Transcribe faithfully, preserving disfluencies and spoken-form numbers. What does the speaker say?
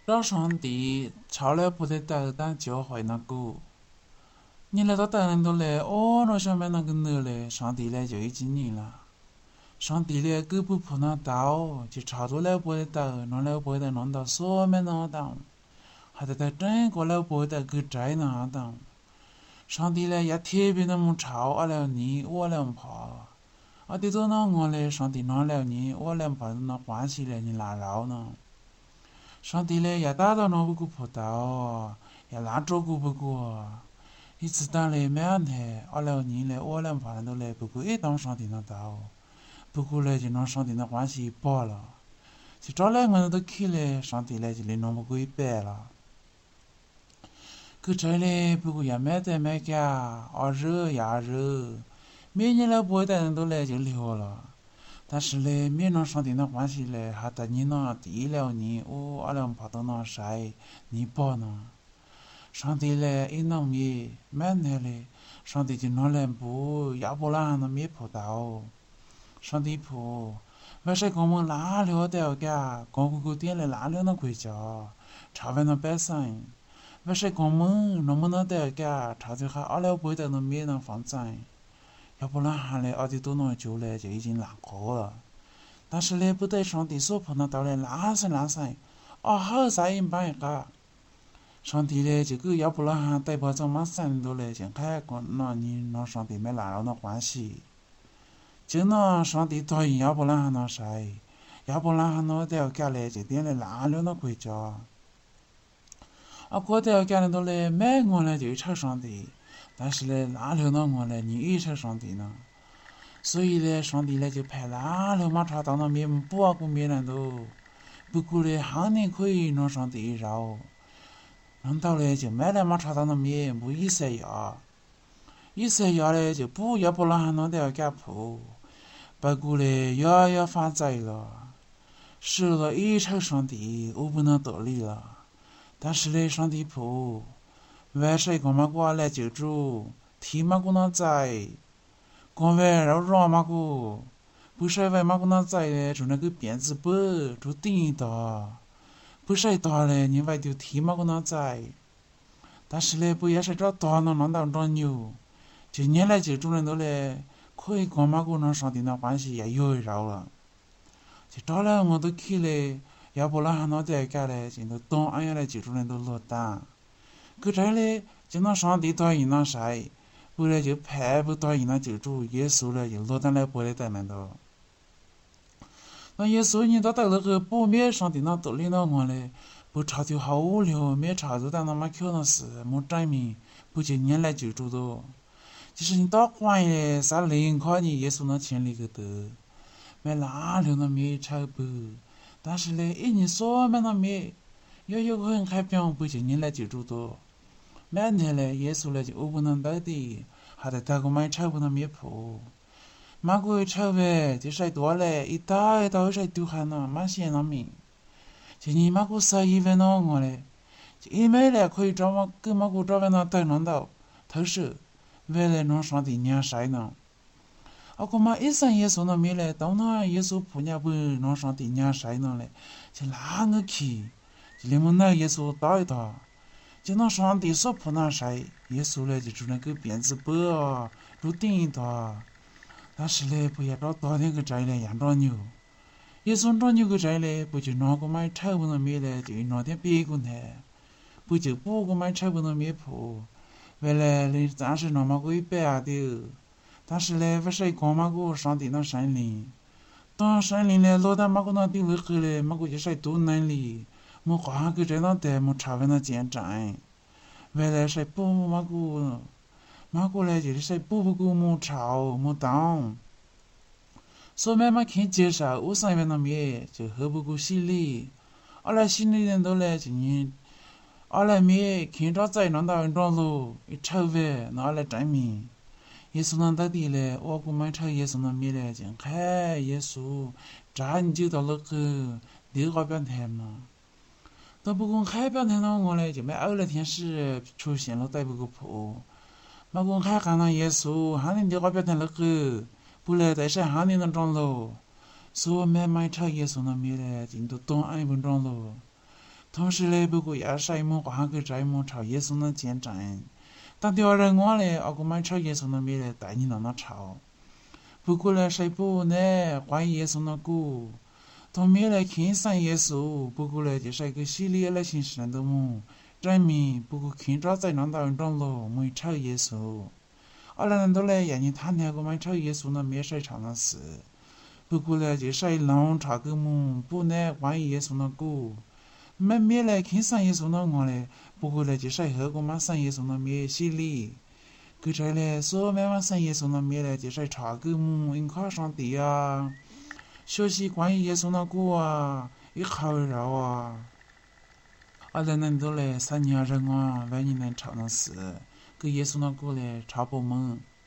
找上帝超了不得到当教会那个，你来到当人都来，哦，那上面那个呢嘞，上帝嘞就已经你了。上帝嘞狗不扑那刀，就超多了不得到，那了不得弄到所面那当，还得在整个了不得给摘那当。上帝嘞也特别那么超啊了你，我能怕。啊，对着那我嘞，上帝拿了你，我能怕那关系嘞，你拿绕呢。上帝嘞也打到那不个葡萄，也拉着个不个，一次打嘞没安排，阿了你嘞，我能怕都嘞，不过也当上帝那刀，不过嘞就拿上帝那关系拔了，就找两个人都去嘞，上帝嘞就连那么个一掰了。可这嘞不过也没得没干，啊热呀热，每年了不会的人都来就留了。但是嘞，面上上帝那关系嘞，还得你那地了你，哦，阿两怕到那晒，你把呢？上帝嘞一弄面，满天嘞，上帝就拿来布，要不然那面葡萄，上帝铺，为啥我们拉了的个，光顾顾点嘞拉了那回家，查完那摆上，为啥我们那么那的个，查就还阿了不得那面那放在。要不然还嘞，阿弟多那久嘞就已经烂过了。但是嘞，不得上帝所碰到嘞烂神烂神，啊好晒一般一个。上帝嘞就个要不然还带把这么神多嘞，就开个那你那上帝没烂了那关系。就那上帝答应，要不然还那晒，要不然还那点干嘞就点嘞烂了那回家。啊，过点干嘞多嘞，没我嘞就吵上帝。但是呢，烂了那我呢，你也是上帝呢，所以呢，上帝呢就派烂了马查到那面不啊个面人都，不过呢，行年可以拿上帝绕，难道呢就买了马查到那面不以色亚，以色亚呢就不要不然还弄点给铺，不过呢要要反宰了，受了一场上帝我不能得理了，但是呢上帝铺。为啥个嘛个来救助？提嘛个那在，光为绕绕嘛个，不是为嘛个那在嘞，就那个辫子布，就顶的，不是大嘞，你为就提嘛个那在，但是嘞，不也是找大那那当长牛，就年来救助人都嘞，可以光嘛个那上帝那关系也有绕了，就找了我都去嘞，要不然还那点干嘞，就都当俺要来救助人都落单。可这嘞，就那上帝答应那啥，不然就派不答应那救主耶稣了，就落单来不来在那头。那耶稣你到到那个不灭上帝那道理那我嘞，不查就好无聊，没查就在那么看那事，没证明，不就年来救主的。就是你到关嘞，啥灵卡你耶稣那钱里个得，没哪了那没查不，但是嘞，一年说没那没，要有个人开表不就年来救主的。每天嘞，耶稣嘞就我不能到的，还得带个买炒不能面铺，买个炒呗，就晒多嘞，一打一打晒丢汗了，满线那面，就你买个十一分那我嘞，就一买嘞可以找嘛，给买个找完那带弄到，偷手，为了弄上帝娘晒呢，啊个嘛一生耶稣那面嘞，到那耶稣婆娘不弄上帝娘晒呢嘞，就哪个去，就连么那耶稣打一打。就那上帝所碰那晒，耶稣嘞就住那个辫子布啊，就顶一打。但是嘞，不要找大点个摘嘞，养着牛。耶稣长牛个摘嘞，不就拿个买炒不能面嘞，就拿点别个呢，不就不个买炒不能面铺。为了嘞，暂时拿嘛个一百啊的，但是嘞，不是光嘛个上帝那神灵，当神灵嘞，老大嘛个那地位后嘞，嘛个就是多能力。我花个这那得么查完那见证，为了是补嘛个，嘛个来就是是补不过么抄么当，所以嘛看介绍，我上面那面就喝不过洗礼，阿来洗礼人都来就你，阿来面看着在那到人着路，一抄完那来证明，耶稣那到底嘞，我个买抄耶稣那面嘞，就看耶稣，这你就到那个第二边台嘛。都不公开表态那我嘞，就没偶了天使出现了带不个破，没公开看那耶稣，喊你这个表态那个，不来在是喊你那张喽，所以没买炒耶稣那面嘞，进都当安分张喽， 同时嘞，不过也是么换个这么朝耶稣那见证，但第二人我嘞，阿个买朝耶稣那面嘞带你那那朝，不过嘞谁不呢？换耶稣那个，同面嘞看上耶稣，不过嘞就是一个系列嘞形式的么，证明不过看着在那当中了，没朝耶稣。阿拉人都嘞让你谈那个买朝耶稣那面谁唱的事，不过嘞就是弄唱个么，不呢换耶稣那个。没面来看上耶稣那我嘞，不过嘞就是后个嘛上耶稣那面洗礼，个这嘞说慢慢上耶稣那面嘞就是查个么应考上帝啊，学习关于耶稣那个啊，一考绕啊，阿拉人都嘞三年人啊，万你能查那事，个耶稣那个嘞查不蒙。